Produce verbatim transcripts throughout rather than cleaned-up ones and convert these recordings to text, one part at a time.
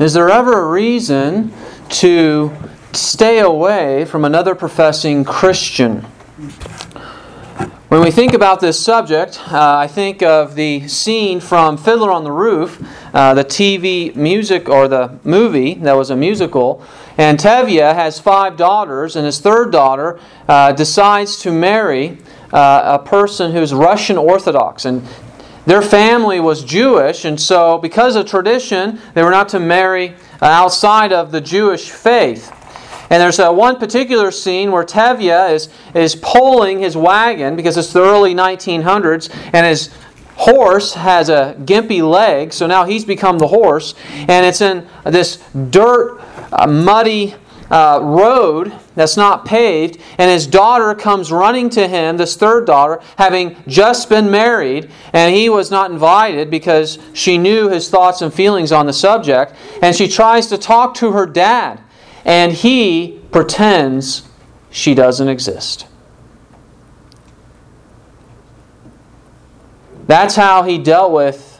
Is there ever a reason to stay away from another professing Christian? When we think about this subject, uh, I think of the scene from Fiddler on the Roof, uh, the T V music or the movie that was a musical. And Tevye has five daughters, and his third daughter uh, decides to marry uh, a person who's Russian Orthodox. And their family was Jewish, and so because of tradition, they were not to marry outside of the Jewish faith. And there's a one particular scene where Tevye is, is pulling his wagon, because it's the early nineteen hundreds, and his horse has a gimpy leg, so now he's become the horse. And it's in this dirt, uh, muddy uh, road that's not paved, and his daughter comes running to him, this third daughter, having just been married, and he was not invited because she knew his thoughts and feelings on the subject. And she tries to talk to her dad, and he pretends she doesn't exist. That's how he dealt with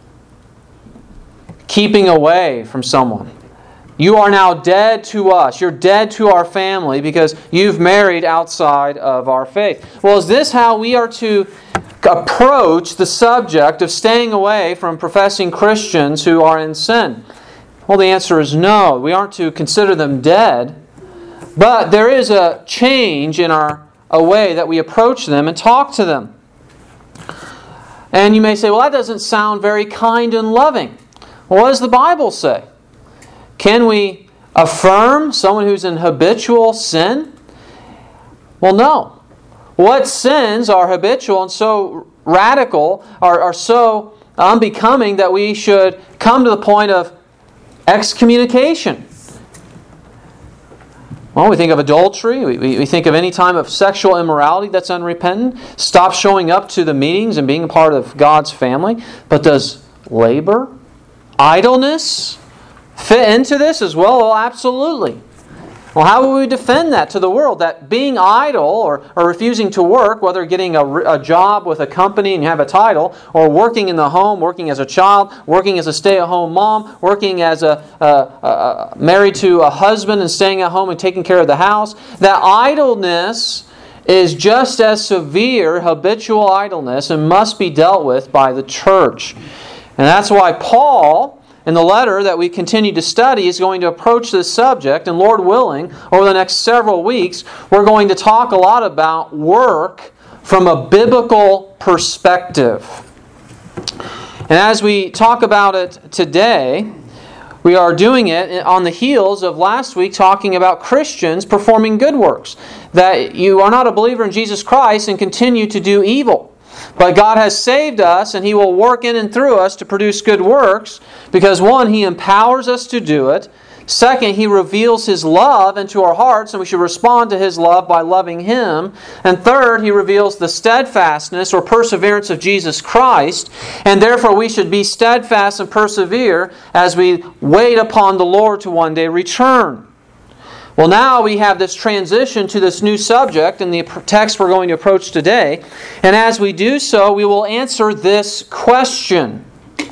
keeping away from someone. You are now dead to us. You're dead to our family because you've married outside of our faith. Well, is this how we are to approach the subject of staying away from professing Christians who are in sin? Well, the answer is no. We aren't to consider them dead. But there is a change in our a way that we approach them and talk to them. And you may say, well, that doesn't sound very kind and loving. Well, what does the Bible say? Can we affirm someone who's in habitual sin? Well, no. What sins are habitual and so radical, are, are so unbecoming that we should come to the point of excommunication? Well, we think of adultery. We, we, we think of any time of sexual immorality that's unrepentant. Stop showing up to the meetings and being a part of God's family. But does labor, idleness fit into this as well? Well, absolutely. Well, how will we defend that to the world? That being idle or, or refusing to work, whether getting a, a job with a company and you have a title, or working in the home, working as a child, working as a stay-at-home mom, working as a, a, a married to a husband and staying at home and taking care of the house, that idleness is just as severe habitual idleness and must be dealt with by the church. And that's why Paul, in the letter that we continue to study, is going to approach this subject, and Lord willing, over the next several weeks, we're going to talk a lot about work from a biblical perspective. And as we talk about it today, we are doing it on the heels of last week talking about Christians performing good works. That you are not a believer in Jesus Christ and continue to do evil. But God has saved us, and He will work in and through us to produce good works because, one, He empowers us to do it. Second, He reveals His love into our hearts, and we should respond to His love by loving Him. And third, He reveals the steadfastness or perseverance of Jesus Christ, and therefore we should be steadfast and persevere as we wait upon the Lord to one day return. Well, now we have this transition to this new subject in the text we're going to approach today. And as we do so, we will answer this question.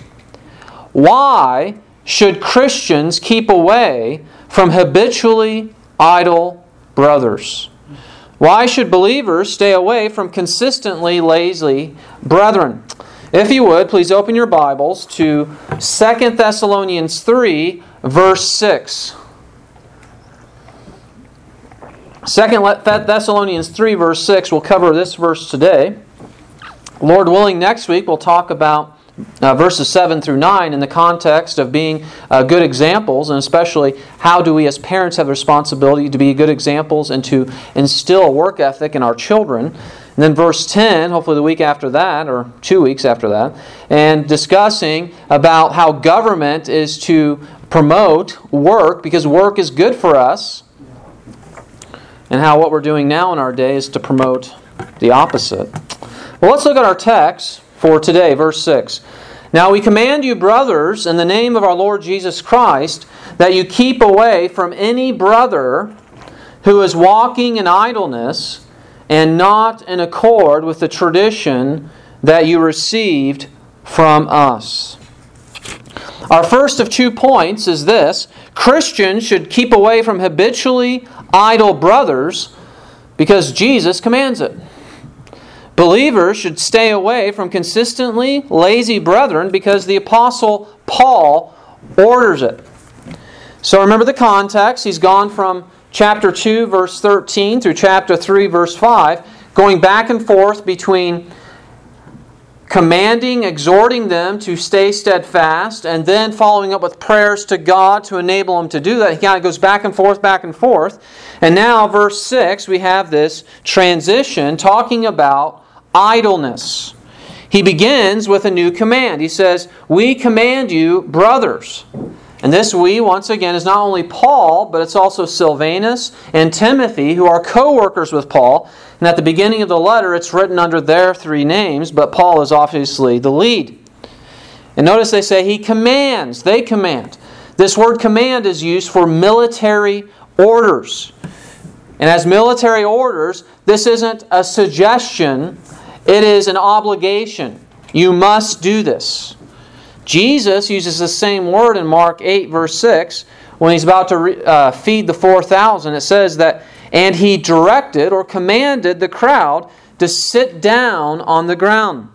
Why should Christians keep away from habitually idle brothers? Why should believers stay away from consistently lazy brethren? If you would, please open your Bibles to Second Thessalonians three, verse six. Second Thessalonians three, verse six, we'll cover this verse today. Lord willing, next week we'll talk about uh, verses seven through nine in the context of being uh, good examples, and especially how do we as parents have the responsibility to be good examples and to instill a work ethic in our children. And then verse ten, hopefully the week after that, or two weeks after that, and discussing about how government is to promote work because work is good for us. And how what we're doing now in our day is to promote the opposite. Well, let's look at our text for today, verse six. Now we command you, brothers, in the name of our Lord Jesus Christ, that you keep away from any brother who is walking in idleness and not in accord with the tradition that you received from us. Our first of two points is this: Christians should keep away from habitually idle brothers because Jesus commands it. Believers should stay away from consistently lazy brethren because the Apostle Paul orders it. So remember the context. He's gone from chapter two, verse thirteen, through chapter three, verse five, going back and forth between commanding, exhorting them to stay steadfast, and then following up with prayers to God to enable them to do that. He kind of goes back and forth, back and forth. And now, verse six, we have this transition talking about idleness. He begins with a new command. He says, "We command you, brothers." And this "we," once again, is not only Paul, but it's also Silvanus and Timothy, who are co-workers with Paul. And at the beginning of the letter, it's written under their three names, but Paul is obviously the lead. And notice they say he commands. They command. This word command is used for military orders. And as military orders, this isn't a suggestion. It is an obligation. You must do this. Jesus uses the same word in Mark eight, verse six, when He's about to re, uh, feed the four thousand. It says that, "And He directed or commanded the crowd to sit down on the ground."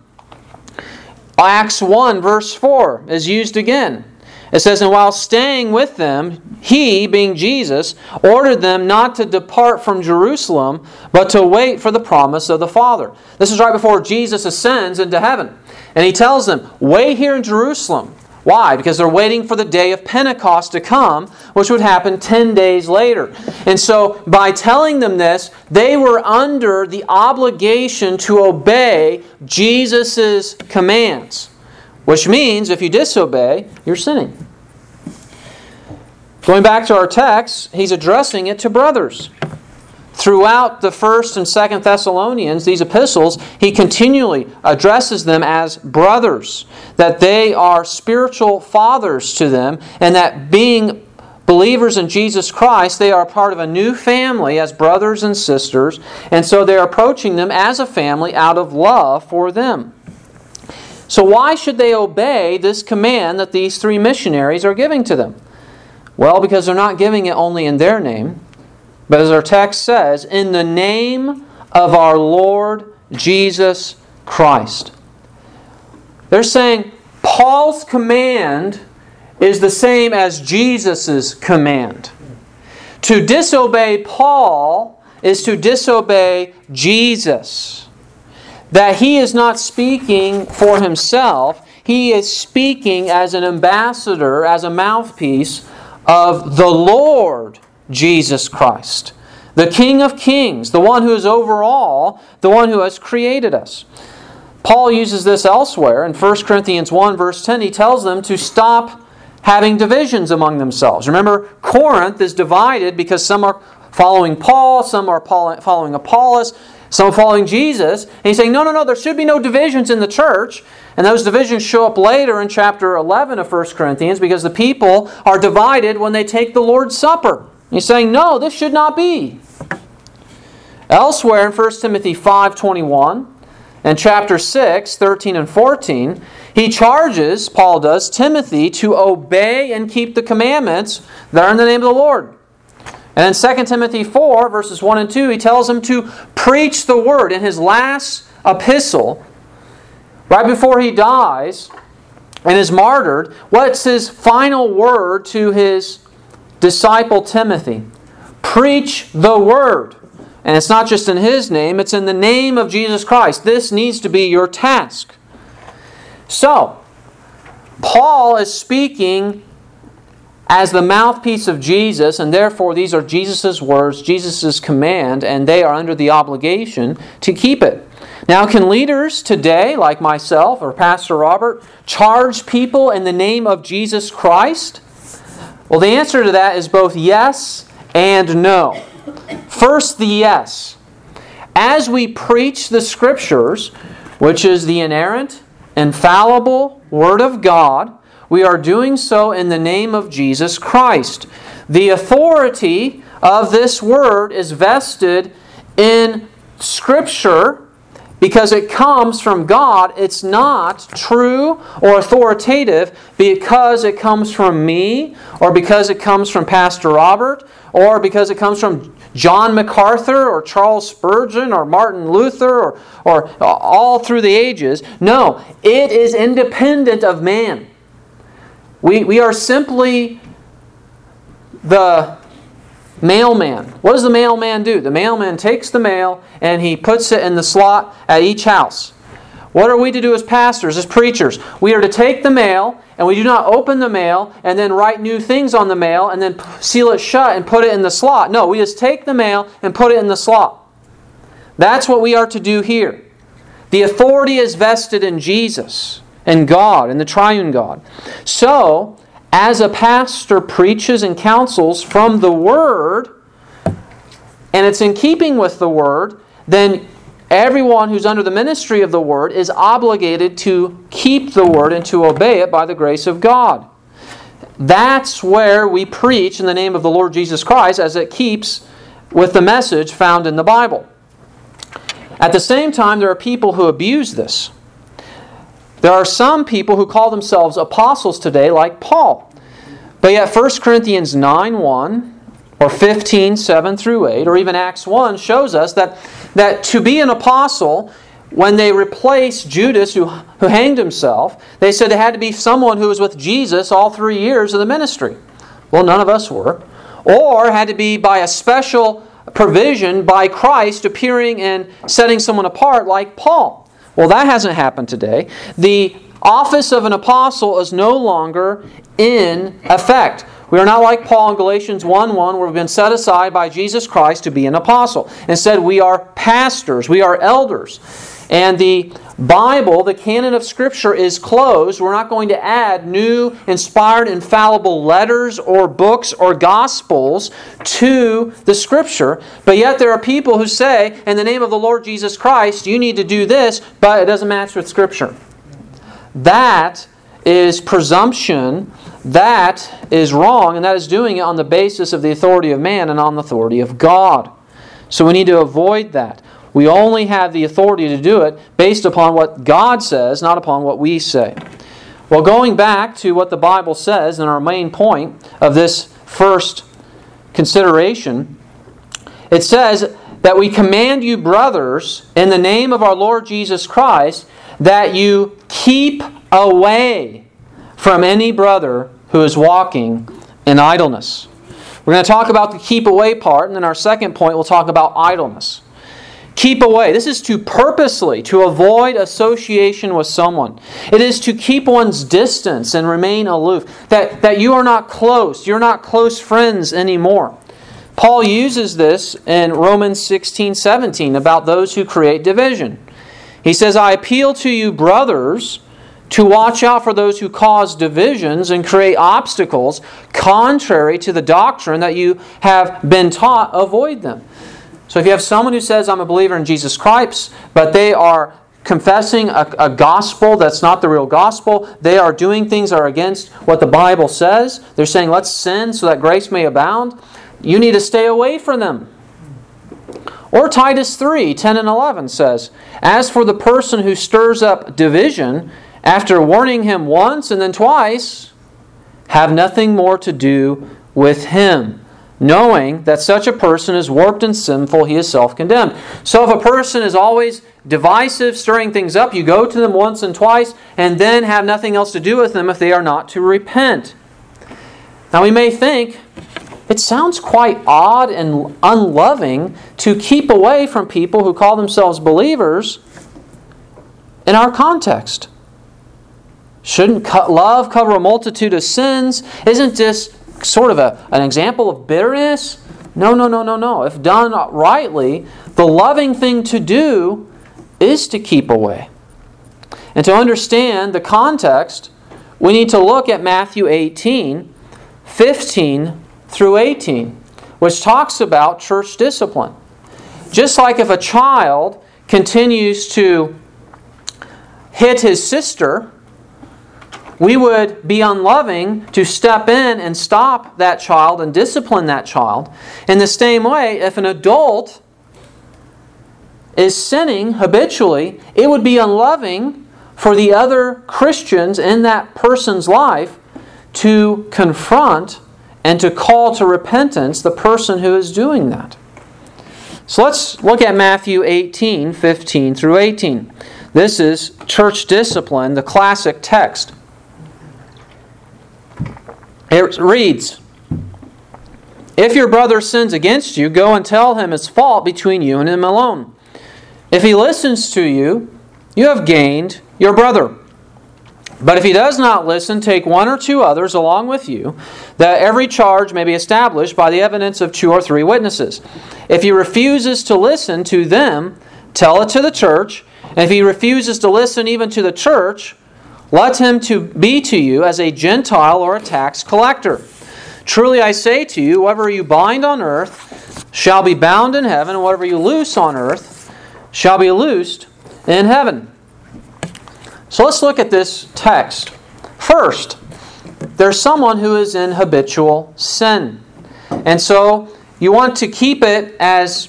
Acts one, verse four is used again. It says, "And while staying with them, He," being Jesus, "ordered them not to depart from Jerusalem, but to wait for the promise of the Father." This is right before Jesus ascends into heaven. And He tells them, wait here in Jerusalem. Why? Because they're waiting for the day of Pentecost to come, which would happen ten days later. And so, by telling them this, they were under the obligation to obey Jesus' commands. Which means, if you disobey, you're sinning. Going back to our text, he's addressing it to brothers. Throughout the first and second Thessalonians, these epistles, he continually addresses them as brothers. That they are spiritual fathers to them, and that being believers in Jesus Christ, they are part of a new family as brothers and sisters, and so they're approaching them as a family out of love for them. So why should they obey this command that these three missionaries are giving to them? Well, because they're not giving it only in their name, but as our text says, in the name of our Lord Jesus Christ. They're saying Paul's command is the same as Jesus' command. To disobey Paul is to disobey Jesus. That he is not speaking for himself, he is speaking as an ambassador, as a mouthpiece of the Lord Jesus Christ, the King of Kings, the one who is over all, the one who has created us. Paul uses this elsewhere in First Corinthians one, verse ten. He tells them to stop having divisions among themselves. Remember, Corinth is divided because some are following Paul, some are following Apollos, some are following Jesus. And he's saying, no, no, no, there should be no divisions in the church. And those divisions show up later in chapter eleven of First Corinthians because the people are divided when they take the Lord's Supper. He's saying, no, this should not be. Elsewhere in First Timothy five twenty-one and chapter six, thirteen and fourteen, he charges, Paul does, Timothy to obey and keep the commandments that are in the name of the Lord. And in Second Timothy four, verses one and two, he tells him to preach the word. In his last epistle, right before he dies and is martyred, what's his final word to his disciple Timothy? Preach the word. And it's not just in his name, it's in the name of Jesus Christ. This needs to be your task. So, Paul is speaking as the mouthpiece of Jesus, and therefore these are Jesus' words, Jesus' command, and they are under the obligation to keep it. Now, can leaders today, like myself or Pastor Robert, charge people in the name of Jesus Christ? Well, the answer to that is both yes and no. First, the yes. As we preach the Scriptures, which is the inerrant, infallible Word of God, we are doing so in the name of Jesus Christ. The authority of this Word is vested in Scripture because it comes from God, it's not true or authoritative because it comes from me, or because it comes from Pastor Robert, or because it comes from John MacArthur or Charles Spurgeon or Martin Luther or, or all through the ages. No, it is independent of man. We, we are simply the mailman. What does the mailman do? The mailman takes the mail and he puts it in the slot at each house. What are we to do as pastors, as preachers? We are to take the mail, and we do not open the mail and then write new things on the mail and then seal it shut and put it in the slot. No, we just take the mail and put it in the slot. That's what we are to do here. The authority is vested in Jesus and God, in the triune God. So, as a pastor preaches and counsels from the Word, and it's in keeping with the Word, then everyone who's under the ministry of the Word is obligated to keep the Word and to obey it by the grace of God. That's where we preach in the name of the Lord Jesus Christ, as it keeps with the message found in the Bible. At the same time, there are people who abuse this. There are some people who call themselves apostles today, like Paul. But yet First Corinthians nine one, or fifteen seven through eight, or even Acts one shows us that, that to be an apostle, when they replaced Judas, who, who hanged himself, they said it had to be someone who was with Jesus all three years of the ministry. Well, none of us were. Or had to be by a special provision by Christ appearing and setting someone apart, like Paul. Well, that hasn't happened today. The office of an apostle is no longer in effect. We are not like Paul in Galatians one one, where we've been set aside by Jesus Christ to be an apostle. Instead, we are pastors, we are elders. And the Bible, the canon of Scripture, is closed. We're not going to add new, inspired, infallible letters or books or gospels to the Scripture. But yet there are people who say, in the name of the Lord Jesus Christ, you need to do this, but it doesn't match with Scripture. That is presumption. That is wrong, and that is doing it on the basis of the authority of man and on the authority of God. So we need to avoid that. We only have the authority to do it based upon what God says, not upon what we say. Well, going back to what the Bible says in our main point of this first consideration, it says that we command you, brothers, in the name of our Lord Jesus Christ, that you keep away from any brother who is walking in idleness. We're going to talk about the keep away part, and then our second point we'll talk about idleness. Keep away. This is to purposely, to avoid association with someone. It is to keep one's distance and remain aloof. That, that you are not close. You're not close friends anymore. Paul uses this in Romans sixteen seventeen about those who create division. He says, I appeal to you, brothers, to watch out for those who cause divisions and create obstacles contrary to the doctrine that you have been taught. Avoid them. So if you have someone who says, I'm a believer in Jesus Christ, but they are confessing a, a gospel that's not the real gospel, they are doing things that are against what the Bible says, they're saying, let's sin so that grace may abound, you need to stay away from them. Or Titus three ten and eleven says, as for the person who stirs up division, after warning him once and then twice, have nothing more to do with him. Knowing that such a person is warped and sinful, he is self-condemned. So if a person is always divisive, stirring things up, you go to them once and twice, and then have nothing else to do with them if they are not to repent. Now we may think, it sounds quite odd and unloving to keep away from people who call themselves believers in our context. Shouldn't love cover a multitude of sins? Isn't this sort of a, an example of bitterness? No, no, no, no, no. If done rightly, the loving thing to do is to keep away. And to understand the context, we need to look at Matthew eighteen, fifteen through eighteen, which talks about church discipline. Just like if a child continues to hit his sister, we would be unloving to step in and stop that child and discipline that child. In the same way, if an adult is sinning habitually, it would be unloving for the other Christians in that person's life to confront and to call to repentance the person who is doing that. So let's look at Matthew eighteen, fifteen through eighteen. This is church discipline, the classic text. It reads, "If your brother sins against you, go and tell him his fault between you and him alone. If he listens to you, you have gained your brother. But if he does not listen, take one or two others along with you, that every charge may be established by the evidence of two or three witnesses. If he refuses to listen to them, tell it to the church. And if he refuses to listen even to the church, let him to be to you as a Gentile or a tax collector. Truly I say to you, whatever you bind on earth shall be bound in heaven, and whatever you loose on earth shall be loosed in heaven." So let's look at this text. First, there's someone who is in habitual sin. And so you want to keep it as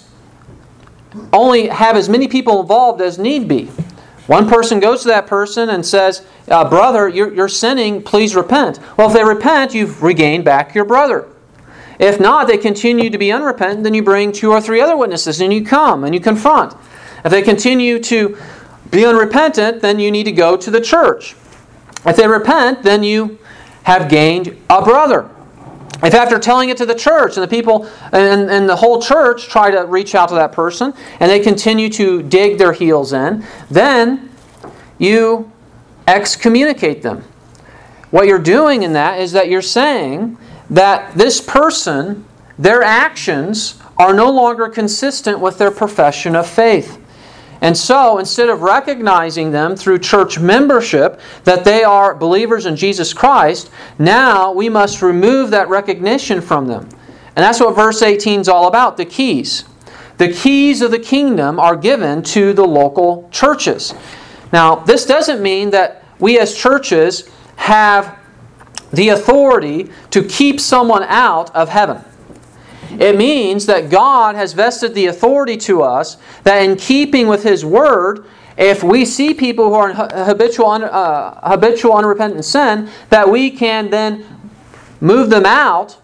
only have as many people involved as need be. One person goes to that person and says, uh, brother, you're, you're sinning, please repent. Well, if they repent, you've regained back your brother. If not, they continue to be unrepentant, then you bring two or three other witnesses and you come and you confront. If they continue to be unrepentant, then you need to go to the church. If they repent, then you have gained a brother. If after telling it to the church and the people and, and the whole church try to reach out to that person and they continue to dig their heels in, then you excommunicate them. What you're doing in that is that you're saying that this person, their actions are no longer consistent with their profession of faith. And so, instead of recognizing them through church membership that they are believers in Jesus Christ, now we must remove that recognition from them. And that's what verse eighteen is all about, the keys. The keys of the kingdom are given to the local churches. Now, this doesn't mean that we as churches have the authority to keep someone out of heaven. It means that God has vested the authority to us that in keeping with His Word, if we see people who are in habitual, uh, habitual unrepentant sin, that we can then move them out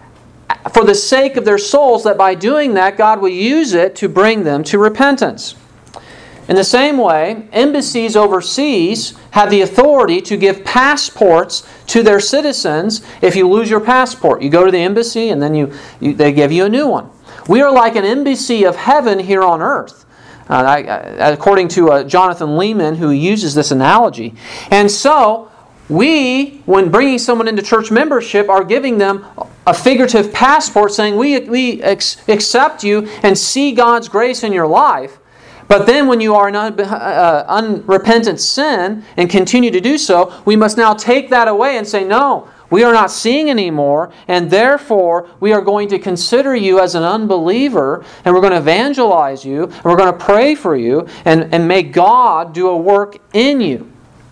for the sake of their souls, that by doing that, God will use it to bring them to repentance. In the same way, embassies overseas have the authority to give passports to their citizens. If you lose your passport, you go to the embassy and then you, you they give you a new one. We are like an embassy of heaven here on earth, uh, I, I, according to uh, Jonathan Lehman, who uses this analogy. And so, we, when bringing someone into church membership, are giving them a figurative passport saying, we, we ex- accept you and see God's grace in your life. But then when you are in un- uh, unrepentant sin and continue to do so, we must now take that away and say, no, we are not seeing anymore, and therefore we are going to consider you as an unbeliever, and we're going to evangelize you, and we're going to pray for you, and, and may God do a work in you.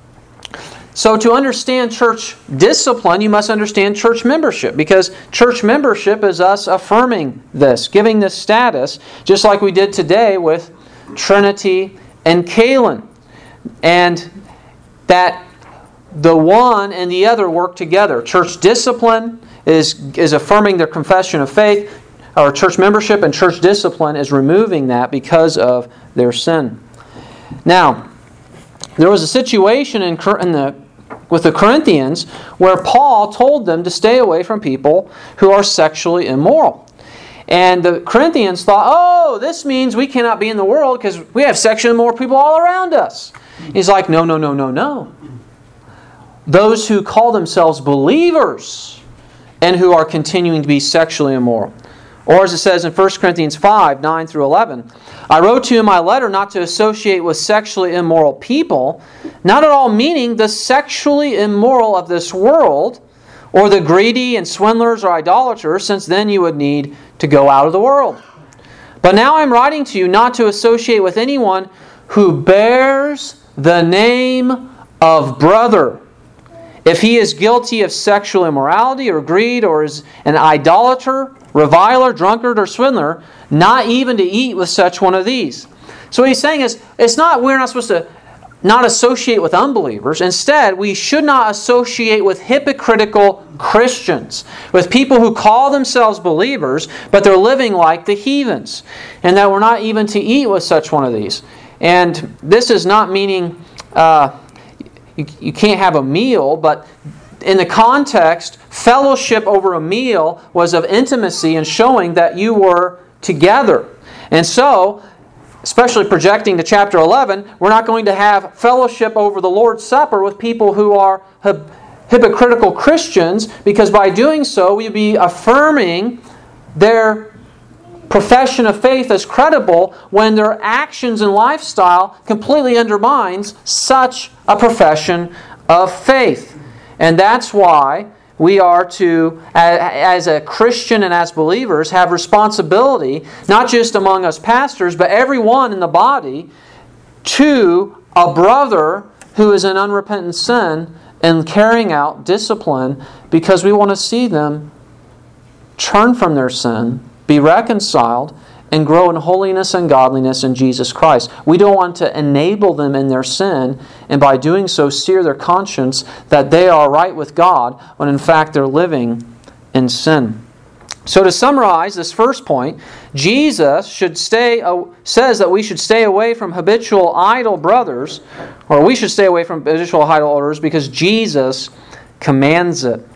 So to understand church discipline, you must understand church membership, because church membership is us affirming this, giving this status, just like we did today with Trinity and Kalen. And that the one and the other work together. Church discipline is, is affirming their confession of faith, or church membership, and church discipline is removing that because of their sin. Now, there was a situation in, in the with the Corinthians where Paul told them to stay away from people who are sexually immoral. And the Corinthians thought, oh, this means we cannot be in the world because we have sexually immoral people all around us. He's like, no, no, no, no, no. Those who call themselves believers and who are continuing to be sexually immoral. Or as it says in First Corinthians five, nine through eleven, I wrote to you in my letter not to associate with sexually immoral people, not at all meaning the sexually immoral of this world, or the greedy and swindlers or idolaters, since then you would need to go out of the world. But now I'm writing to you not to associate with anyone who bears the name of brother, if he is guilty of sexual immorality or greed, or is an idolater, reviler, drunkard, or swindler, not even to eat with such one of these. So what he's saying is, it's not we're not supposed to not associate with unbelievers. Instead, we should not associate with hypocritical Christians, with people who call themselves believers, but they're living like the heathens, and that we're not even to eat with such one of these. And this is not meaning uh, you, you can't have a meal, but in the context, fellowship over a meal was of intimacy and showing that you were together. And so, especially projecting to chapter eleven, we're not going to have fellowship over the Lord's Supper with people who are hypocritical Christians, because by doing so, we'd be affirming their profession of faith as credible when their actions and lifestyle completely undermines such a profession of faith. And that's why we are to, as a Christian and as believers, have responsibility, not just among us pastors, but everyone in the body, to a brother who is in unrepentant sin and carrying out discipline, because we want to see them turn from their sin, be reconciled, and grow in holiness and godliness in Jesus Christ. We don't want to enable them in their sin, and by doing so sear their conscience that they are right with God, when in fact they're living in sin. So to summarize this first point, Jesus should stay uh, says that we should stay away from habitual idle brothers, or we should stay away from habitual idle brothers because Jesus commands it.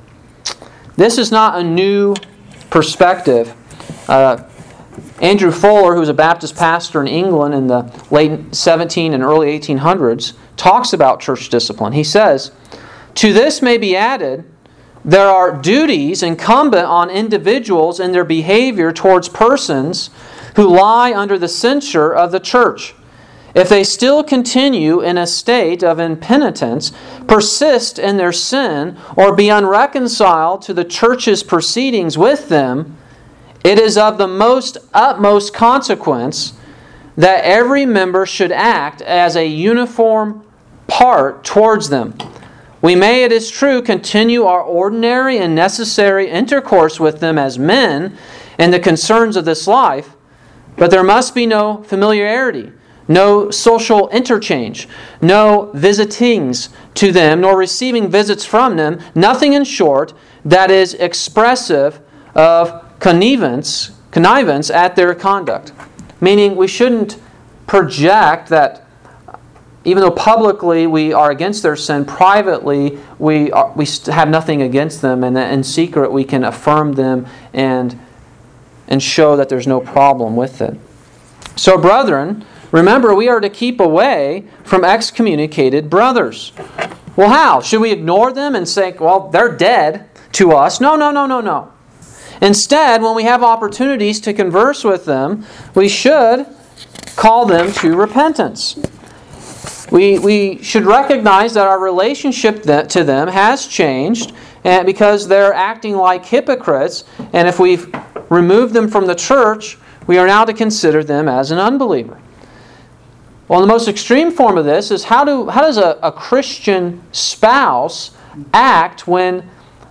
This is not a new perspective. Uh, Andrew Fuller, who was a Baptist pastor in England in the late seventeen and early eighteen hundreds, talks about church discipline. He says, "To this may be added, there are duties incumbent on individuals in their behavior towards persons who lie under the censure of the church. If they still continue in a state of impenitence, persist in their sin, or be unreconciled to the church's proceedings with them, it is of the most utmost consequence that every member should act as a uniform part towards them. We may, it is true, continue our ordinary and necessary intercourse with them as men in the concerns of this life, but there must be no familiarity, no social interchange, no visitings to them, nor receiving visits from them, nothing, in short, that is expressive of connivance, connivance at their conduct." Meaning we shouldn't project that even though publicly we are against their sin, privately we are, we have nothing against them, and in secret we can affirm them and, and show that there's no problem with it. So brethren, remember we are to keep away from excommunicated brothers. Well, how? Should we ignore them and say, well, they're dead to us? No, no, no, no, no. Instead, when we have opportunities to converse with them, we should call them to repentance. We, we should recognize that our relationship to them has changed, and because they're acting like hypocrites, and if we've removed them from the church, we are now to consider them as an unbeliever. Well, the most extreme form of this is how do how does a, a Christian spouse act when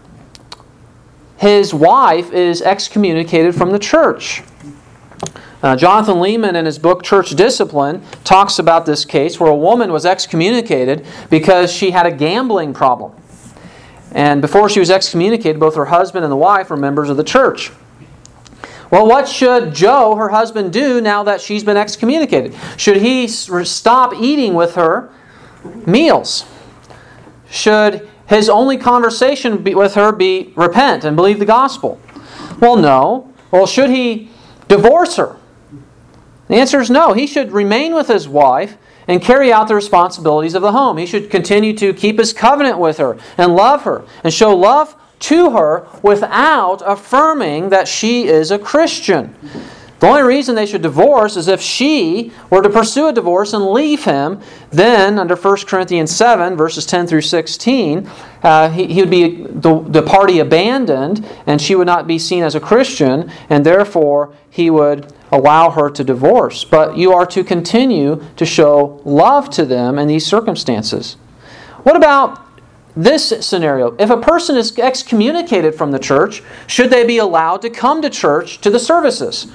his wife is excommunicated from the church? Uh, Jonathan Leeman, in his book Church Discipline, talks about this case where a woman was excommunicated because she had a gambling problem. And before she was excommunicated, both her husband and the wife were members of the church. Well, what should Joe, her husband, do now that she's been excommunicated? Should he stop eating with her meals? Should his only conversation with her be repent and believe the gospel? Well, no. Well, should he divorce her? The answer is no. He should remain with his wife and carry out the responsibilities of the home. He should continue to keep his covenant with her and love her and show love to her without affirming that she is a Christian. The only reason they should divorce is if she were to pursue a divorce and leave him. Then, under First Corinthians seven, verses ten through sixteen, uh, he, he would be the, the party abandoned, and she would not be seen as a Christian, and therefore he would allow her to divorce. But you are to continue to show love to them in these circumstances. What about this scenario? If a person is excommunicated from the church, should they be allowed to come to church to the services?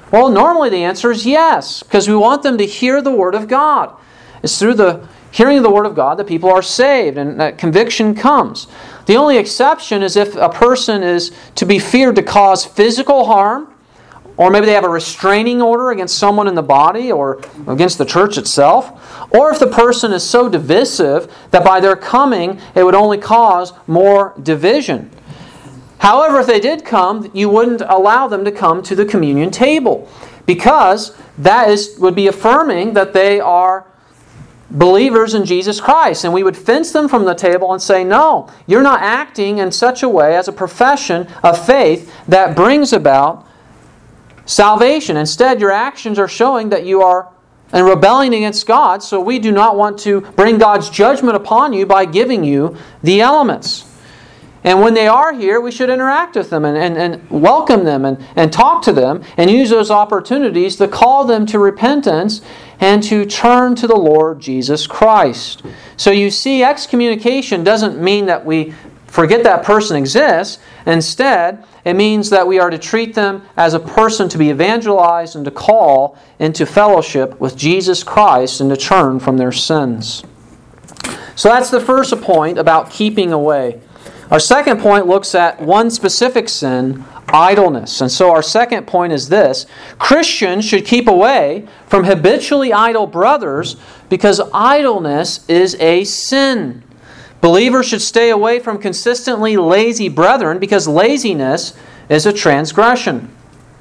Well, normally the answer is yes, because we want them to hear the Word of God. It's through the hearing of the Word of God that people are saved and that conviction comes. The only exception is if a person is to be feared to cause physical harm, or maybe they have a restraining order against someone in the body or against the church itself, or if the person is so divisive that by their coming it would only cause more division. However, if they did come, you wouldn't allow them to come to the communion table, because that is would be affirming that they are believers in Jesus Christ. And we would fence them from the table and say, no, you're not acting in such a way as a profession of faith that brings about salvation. Instead, your actions are showing that you are in rebelling against God, so we do not want to bring God's judgment upon you by giving you the elements. And when they are here, we should interact with them and, and, and welcome them and, and talk to them and use those opportunities to call them to repentance and to turn to the Lord Jesus Christ. So you see, excommunication doesn't mean that we forget that person exists. Instead, it means that we are to treat them as a person to be evangelized and to call into fellowship with Jesus Christ and to turn from their sins. So that's the first point about keeping away. Our second point looks at one specific sin, idleness. And so our second point is this: Christians should keep away from habitually idle brothers because idleness is a sin. Believers should stay away from consistently lazy brethren because laziness is a transgression.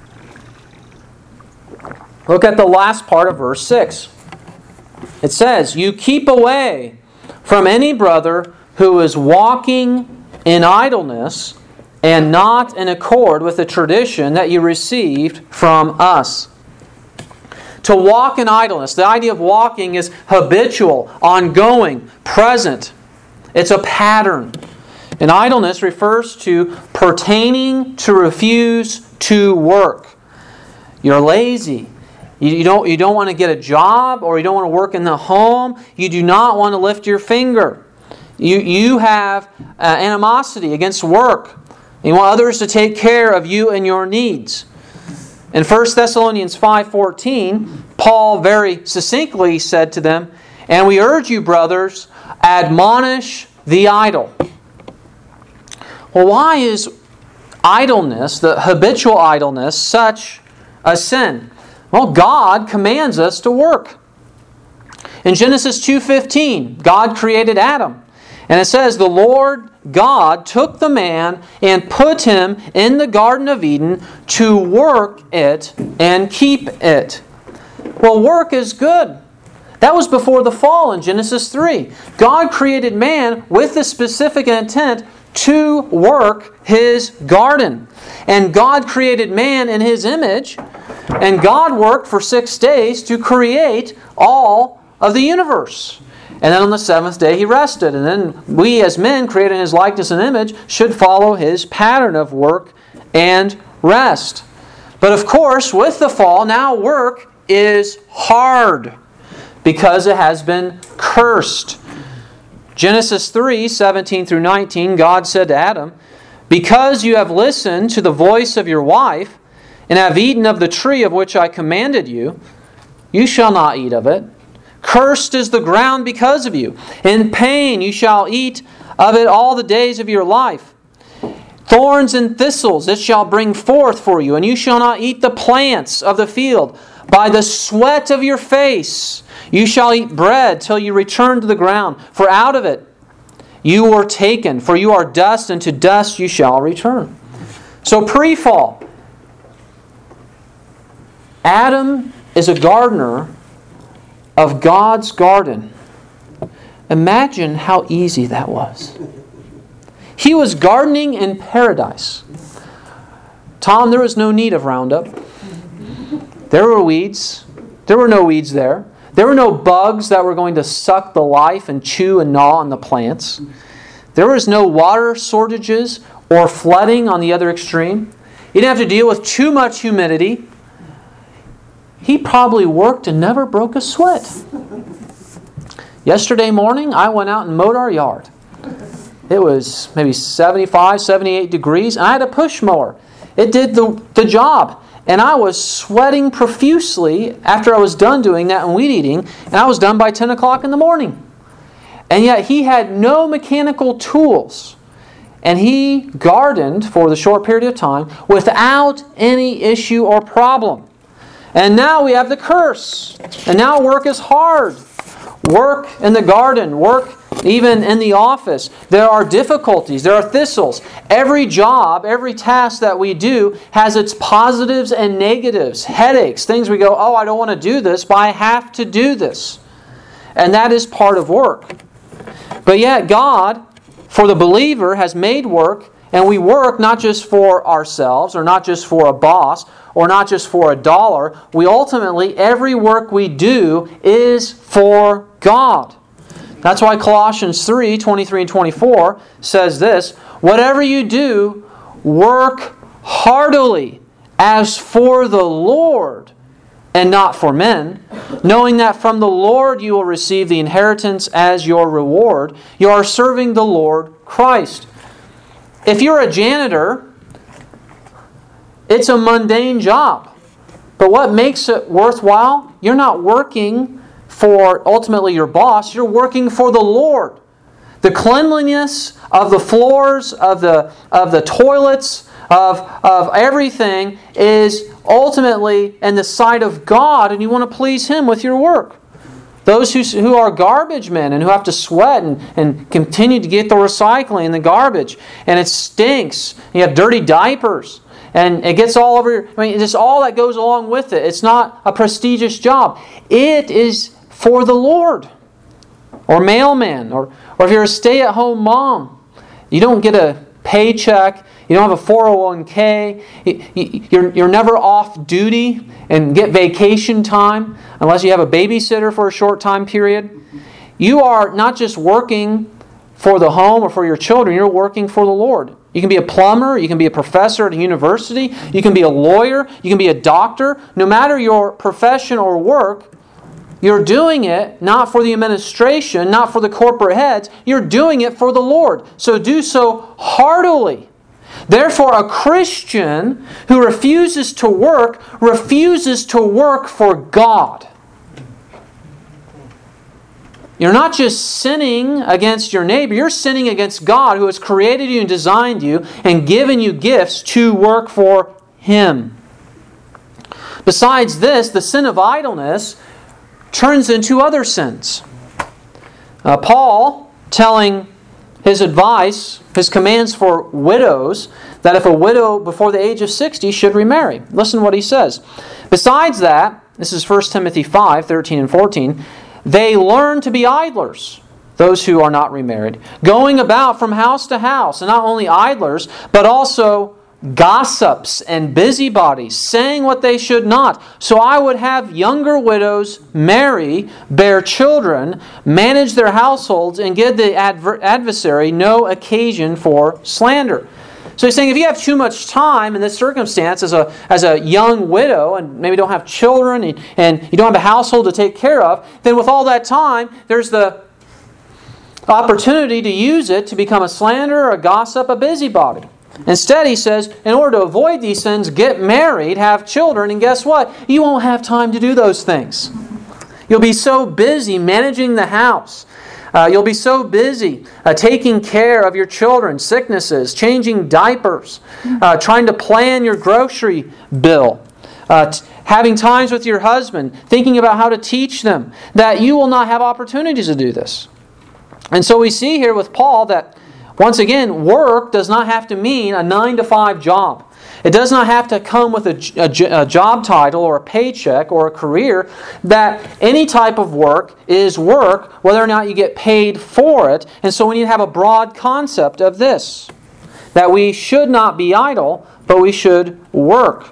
Look at the last part of verse six. It says, "You keep away from any brother who is walking in idleness and not in accord with the tradition that you received from us." To walk in idleness. The idea of walking is habitual, ongoing, present. It's a pattern. And idleness refers to pertaining to refuse to work. You're lazy. You, you don't, you don't want to get a job, or you don't want to work in the home. You do not want to lift your finger. You, you have uh, animosity against work. You want others to take care of you and your needs. In First Thessalonians five fourteen, Paul very succinctly said to them, "And we urge you, brothers, admonish the idle." Well, why is idleness, the habitual idleness, such a sin? Well, God commands us to work. In Genesis two fifteen, God created Adam. And it says, "The Lord God took the man and put him in the Garden of Eden to work it and keep it." Well, work is good. That was before the fall in Genesis three. God created man with the specific intent to work His garden. And God created man in His image. And God worked for six days to create all of the universe. And then on the seventh day He rested. And then we as men, created in His likeness and image, should follow His pattern of work and rest. But of course, with the fall, now work is hard because it has been cursed. Genesis three seventeen through nineteen, God said to Adam, "Because you have listened to the voice of your wife, and have eaten of the tree of which I commanded you, you shall not eat of it. Cursed is the ground because of you. In pain you shall eat of it all the days of your life. Thorns and thistles it shall bring forth for you, and you shall not eat the plants of the field. By the sweat of your face you shall eat bread till you return to the ground, for out of it you were taken, for you are dust, and to dust you shall return." So pre-fall, Adam is a gardener of God's garden. Imagine how easy that was. He was gardening in paradise. Tom, there was no need of Roundup. There were weeds. There were no weeds there. There were no bugs that were going to suck the life and chew and gnaw on the plants. There was no water shortages or flooding on the other extreme. He didn't have to deal with too much humidity. He probably worked and never broke a sweat. Yesterday morning, I went out and mowed our yard. It was maybe seventy-five, seventy-eight degrees, and I had a push mower. It did the, the job. and I was sweating profusely after I was done doing that and weed eating, and I was done by ten o'clock in the morning. And yet he had no mechanical tools. And he gardened for the short period of time without any issue or problem. And now we have the curse. And now work is hard. Work in the garden, work even in the office. There are difficulties, there are thistles. Every job, every task that we do has its positives and negatives, headaches, things we go, oh, I don't want to do this, but I have to do this. And that is part of work. But yet God, for the believer, has made work, and we work not just for ourselves, or not just for a boss, or not just for a dollar. We ultimately, every work we do is for God. That's why Colossians three, twenty-three and twenty-four says this, whatever you do, work heartily as for the Lord, and not for men, knowing that from the Lord you will receive the inheritance as your reward. You are serving the Lord Christ. If you're a janitor, it's a mundane job. But what makes it worthwhile? You're not working for ultimately your boss. You're working for the Lord. The cleanliness of the floors, of the, of the toilets, of, of everything is ultimately in the sight of God, and you want to please Him with your work. Those who, who are garbage men and who have to sweat and, and continue to get the recycling and the garbage, and it stinks. You have dirty diapers, and it gets all over your, I mean, just all that goes along with it. It's not a prestigious job. It is for the Lord. Or mailman, or, or if you're a stay-at-home mom, you don't get a paycheck. You don't have a four oh one k. You're, you're never off duty and get vacation time unless you have a babysitter for a short time period. You are not just working for the home or for your children. You're working for the Lord. You can be a plumber. You can be a professor at a university. You can be a lawyer. You can be a doctor. No matter your profession or work, you're doing it not for the administration, not for the corporate heads. You're doing it for the Lord. So do so heartily. Therefore, a Christian who refuses to work, refuses to work for God. You're not just sinning against your neighbor, you're sinning against God who has created you and designed you and given you gifts to work for Him. Besides this, the sin of idleness turns into other sins. Uh, Paul, telling his advice, his commands for widows, that if a widow before the age of sixty should remarry. Listen to what he says. Besides that, this is First Timothy five, thirteen and fourteen, they learn to be idlers, those who are not remarried, going about from house to house, and not only idlers, but also gossips and busybodies, saying what they should not. So I would have younger widows marry, bear children, manage their households, and give the adver- adversary no occasion for slander. So he's saying if you have too much time in this circumstance as a, as a young widow and maybe don't have children and, and you don't have a household to take care of, then with all that time, there's the opportunity to use it to become a slanderer, a gossip, a busybody. Instead, he says, in order to avoid these sins, get married, have children, and guess what? You won't have time to do those things. You'll be so busy managing the house. Uh, you'll be so busy uh, taking care of your children, sicknesses, changing diapers, uh, trying to plan your grocery bill, uh, t- having times with your husband, thinking about how to teach them, that you will not have opportunities to do this. And so we see here with Paul that once again, work does not have to mean a nine to five job. It does not have to come with a, a, a job title or a paycheck or a career. That any type of work is work, whether or not you get paid for it. And so we need to have a broad concept of this. That we should not be idle, but we should work.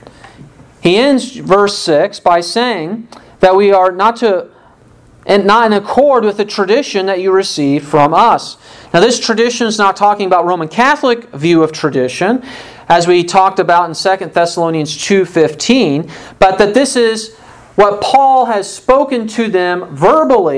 He ends verse six by saying that we are not to and not in accord with the tradition that you received from us. Now this tradition is not talking about Roman Catholic view of tradition, as we talked about in Second Thessalonians two fifteen, but that this is what Paul has spoken to them verbally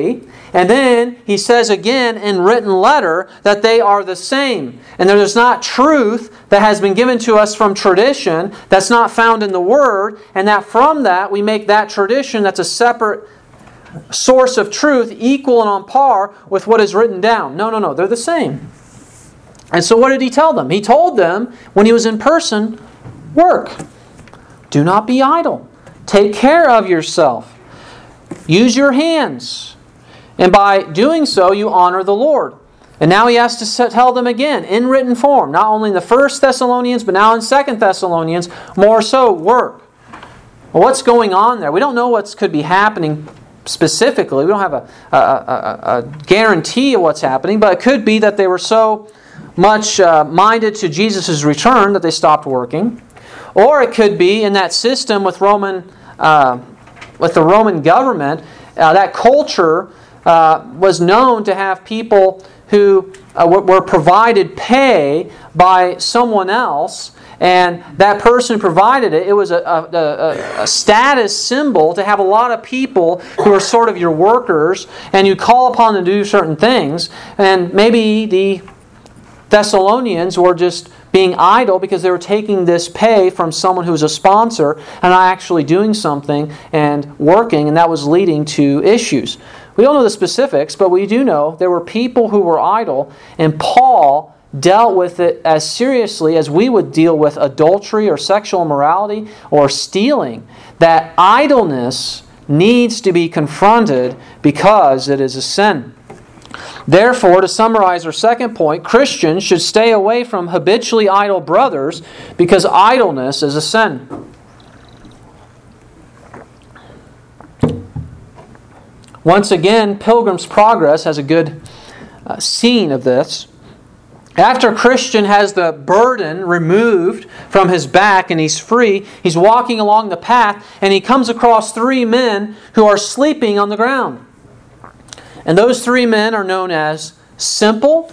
And then he says again in written letter that they are the same. And there is not truth that has been given to us from tradition that's not found in the Word, and that from that we make that tradition that's a separate source of truth equal and on par with what is written down. No, no, no. They're the same. And so what did he tell them? He told them when he was in person, work. Do not be idle. Take care of yourself. Use your hands. And by doing so, you honor the Lord. And now he has to tell them again, in written form, not only in the First Thessalonians, but now in Second Thessalonians, more so, work. Well, what's going on there? We don't know what could be happening specifically. We don't have a, a, a, a guarantee of what's happening, but it could be that they were so much uh, minded to Jesus' return that they stopped working. Or it could be in that system with Roman, uh, with the Roman government, uh, that culture uh, was known to have people who uh, were provided pay by someone else, and that person provided it. It was a, a, a, a status symbol to have a lot of people who are sort of your workers, and you call upon them to do certain things. And maybe the Thessalonians were just being idle because they were taking this pay from someone who was a sponsor and not actually doing something and working, and that was leading to issues. We don't know the specifics, but we do know there were people who were idle, and Paul dealt with it as seriously as we would deal with adultery or sexual immorality or stealing. That idleness needs to be confronted because it is a sin. Therefore, to summarize our second point, Christians should stay away from habitually idle brothers because idleness is a sin. Once again, Pilgrim's Progress has a good uh, scene of this. After a Christian has the burden removed from his back and he's free, he's walking along the path and he comes across three men who are sleeping on the ground. And those three men are known as simple,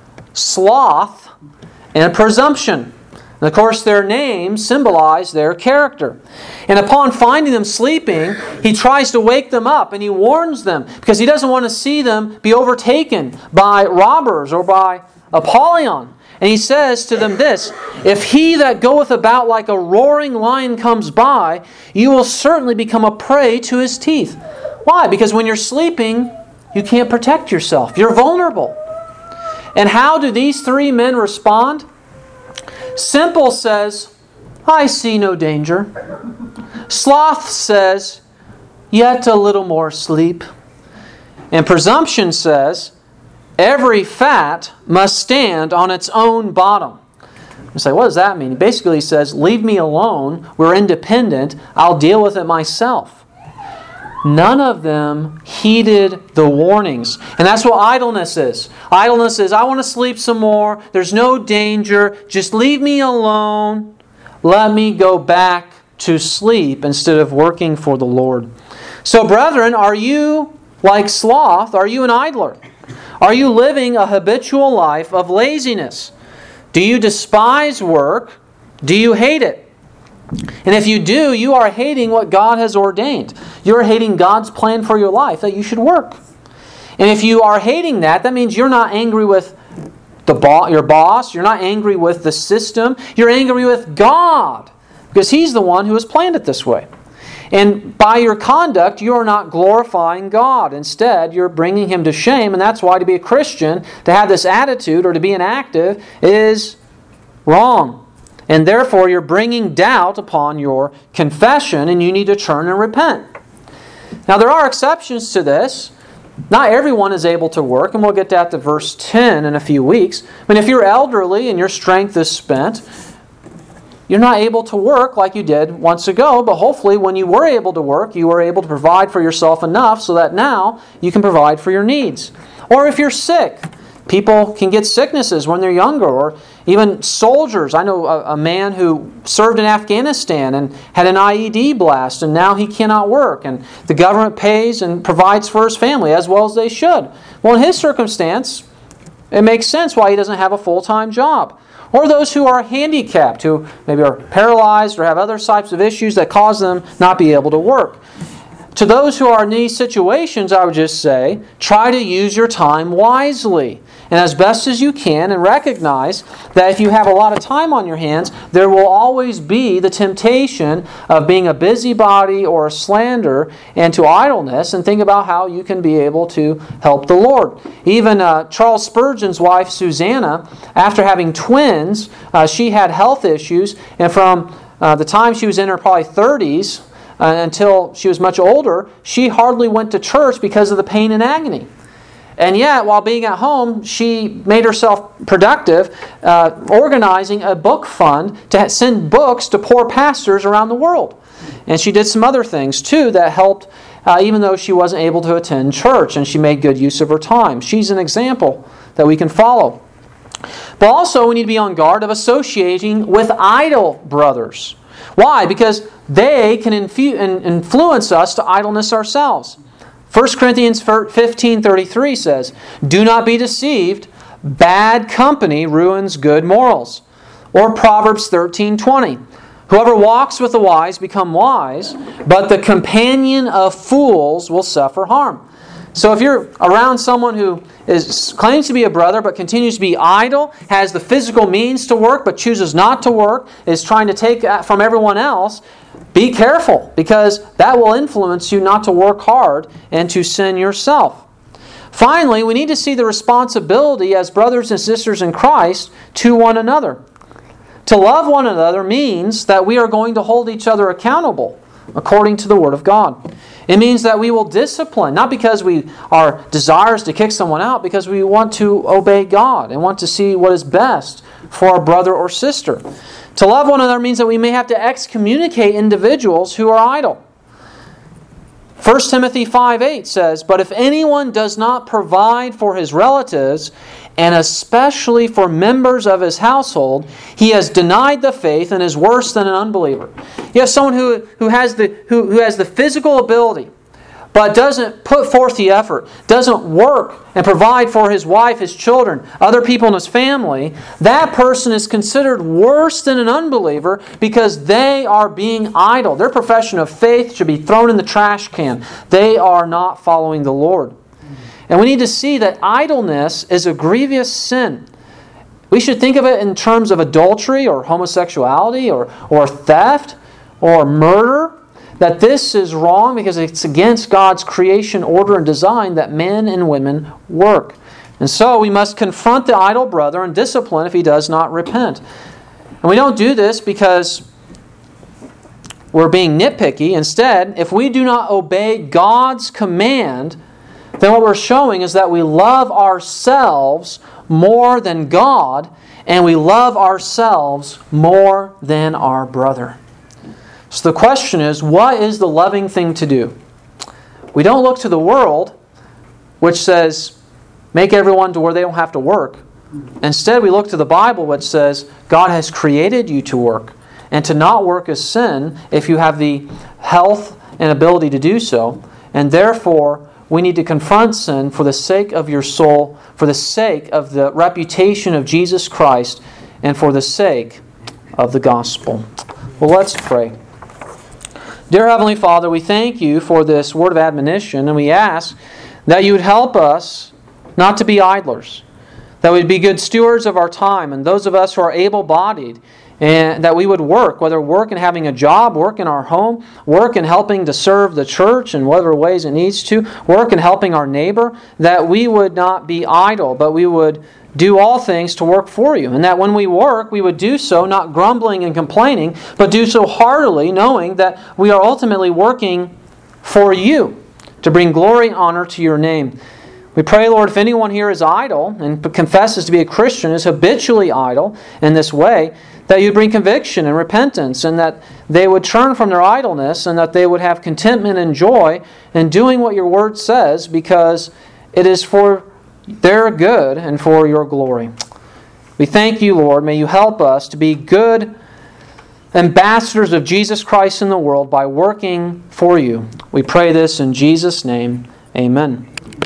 sloth, and presumption. And of course, their names symbolize their character. And upon finding them sleeping, he tries to wake them up and he warns them because he doesn't want to see them be overtaken by robbers or by Apollyon. And he says to them this, "If he that goeth about like a roaring lion comes by, you will certainly become a prey to his teeth." Why? Because when you're sleeping, you can't protect yourself. You're vulnerable. And how do these three men respond? Simple says, "I see no danger." Sloth says, "Yet a little more sleep." And presumption says, "Every fat must stand on its own bottom." You say, what does that mean? He basically says, leave me alone. We're independent. I'll deal with it myself. None of them heeded the warnings. And that's what idleness is. Idleness is, I want to sleep some more. There's no danger. Just leave me alone. Let me go back to sleep instead of working for the Lord. So, brethren, are you like sloth? Are you an idler? Are you living a habitual life of laziness? Do you despise work? Do you hate it? And if you do, you are hating what God has ordained. You are hating God's plan for your life, that you should work. And if you are hating that, that means you're not angry with the bo- your boss. You're not angry with the system. You're angry with God, because He's the one who has planned it this way. And by your conduct, you are not glorifying God. Instead, you're bringing Him to shame. And that's why to be a Christian, to have this attitude or to be inactive, is wrong. And therefore, you're bringing doubt upon your confession, and you need to turn and repent. Now, there are exceptions to this. Not everyone is able to work, and we'll get to that to verse ten in a few weeks. I mean, if you're elderly and your strength is spent, you're not able to work like you did once ago, but hopefully when you were able to work, you were able to provide for yourself enough so that now you can provide for your needs. Or if you're sick, people can get sicknesses when they're younger, or even soldiers. I know a, a man who served in Afghanistan and had an I E D blast, and now he cannot work, and the government pays and provides for his family as well as they should. Well, in his circumstance, it makes sense why he doesn't have a full-time job. Or those who are handicapped, who maybe are paralyzed or have other types of issues that cause them not be able to work. to those who are in these situations, I would just say, try to use your time wisely and as best as you can, and recognize that if you have a lot of time on your hands, there will always be the temptation of being a busybody or a slanderer and to idleness, and think about how you can be able to help the Lord. Even uh, Charles Spurgeon's wife, Susanna, after having twins, uh, she had health issues, and from uh, the time she was in her probably thirties uh, until she was much older, she hardly went to church because of the pain and agony. And yet, while being at home, she made herself productive, uh, organizing a book fund to send books to poor pastors around the world. And she did some other things, too, that helped, uh, even though she wasn't able to attend church, and she made good use of her time. She's an example that we can follow. But also, we need to be on guard of associating with idle brothers. Why? Because they can infu- influence us to idleness ourselves. First Corinthians fifteen thirty-three says, "Do not be deceived, bad company ruins good morals." Or Proverbs thirteen twenty, "Whoever walks with the wise become wise, but the companion of fools will suffer harm." So if you're around someone who is claims to be a brother but continues to be idle, has the physical means to work but chooses not to work, is trying to take from everyone else, be careful, because that will influence you not to work hard and to sin yourself. Finally, we need to see the responsibility as brothers and sisters in Christ to one another. To love one another means that we are going to hold each other accountable according to the Word of God. It means that we will discipline, not because we are desirous to kick someone out, because we want to obey God and want to see what is best for our brother or sister. To love one another means that we may have to excommunicate individuals who are idle. First Timothy five eight says, "But if anyone does not provide for his relatives, and especially for members of his household, he has denied the faith and is worse than an unbeliever." You have someone who, who, has the, who, who has the physical ability, but doesn't put forth the effort, doesn't work and provide for his wife, his children, other people in his family. That person is considered worse than an unbeliever because they are being idle. Their profession of faith should be thrown in the trash can. They are not following the Lord. And we need to see that idleness is a grievous sin. We should think of it in terms of adultery or homosexuality or, or theft or murder. That this is wrong because it's against God's creation order and design that men and women work. And so we must confront the idle brother and discipline if he does not repent. And we don't do this because we're being nitpicky. Instead, if we do not obey God's command, then what we're showing is that we love ourselves more than God, and we love ourselves more than our brother. So the question is, what is the loving thing to do? We don't look to the world, which says, make everyone to where they don't have to work. Instead, we look to the Bible, which says, God has created you to work. And to not work is sin if you have the health and ability to do so. And therefore, we need to confront sin for the sake of your soul, for the sake of the reputation of Jesus Christ, and for the sake of the gospel. Well, let's pray. Dear Heavenly Father, we thank you for this word of admonition, and we ask that you would help us not to be idlers, that we'd be good stewards of our time, and those of us who are able-bodied, and that we would work, whether work in having a job, work in our home, work in helping to serve the church in whatever ways it needs to, work in helping our neighbor, that we would not be idle, but we would do all things to work for you. And that when we work, we would do so not grumbling and complaining, but do so heartily, knowing that we are ultimately working for you to bring glory and honor to your name. We pray, Lord, if anyone here is idle and confesses to be a Christian, is habitually idle in this way, that you'd bring conviction and repentance, and that they would turn from their idleness, and that they would have contentment and joy in doing what your word says, because it is for their good and for your glory. We thank you, Lord. May you help us to be good ambassadors of Jesus Christ in the world by working for you. We pray this in Jesus' name. Amen.